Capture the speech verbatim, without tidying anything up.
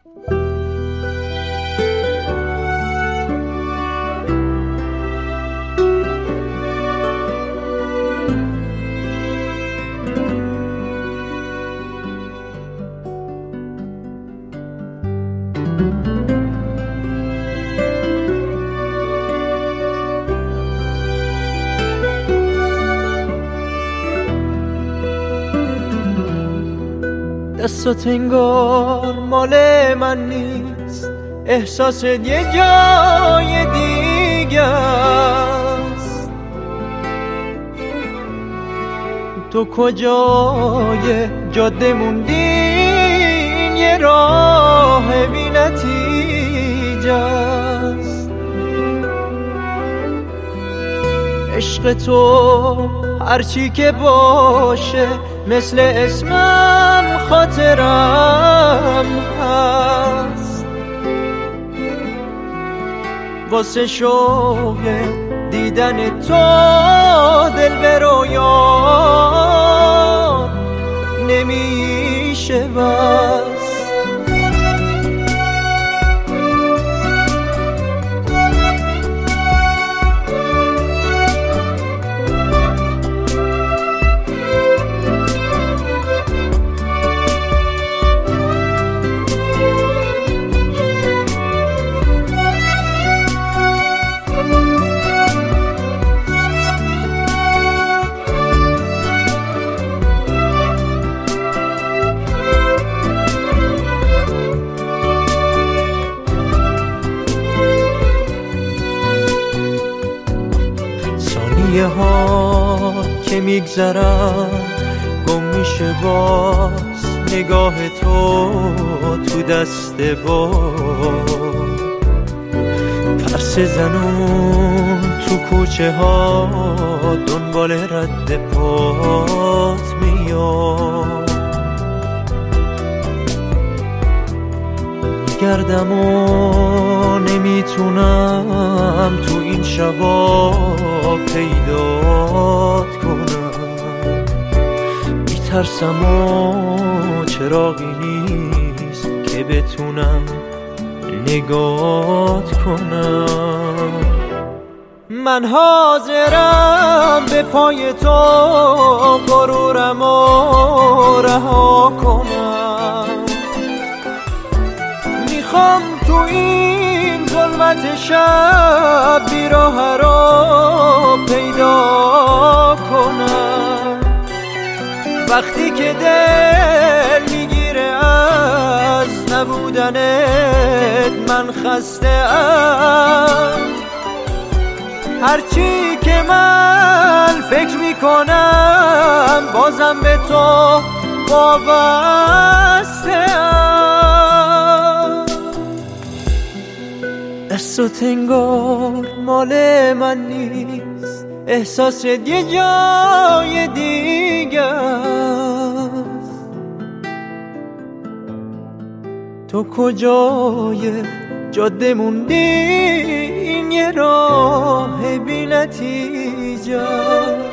دستات انگار مال من نیست، احساس یه جای دیگه است. تو کجای جاده موندین، یه راه بی نتیجه است. عشق تو هرچی که باشه مثل اسمم خاطرم هست. واسه شوق دیدن تو دل به رویان نمیشه بس. ثانیه ها که میگذرن گم میشه باز نگاه تو تو دست با ترس زنون تو کوچه ها دنبال رد پات میاد. میگردم و نمیتونم تو این شبا پیدات کنم. میترسم و چراغی نیست که بتونم نگات کنم. من حاضرم به پای تو غرورم و رها کنم. میخوام تو این ظلمت شب بیراه را پیدا کنم. وقتی که دل میگیره از نبودنت من خسته ام. هرچی که من فکر میکنم بازم به تو وابسته ام. دستات انگار مال من نیست، احساس یه جای دیگه است. تو کجای جاده موندین، یه راه بی نتیجه.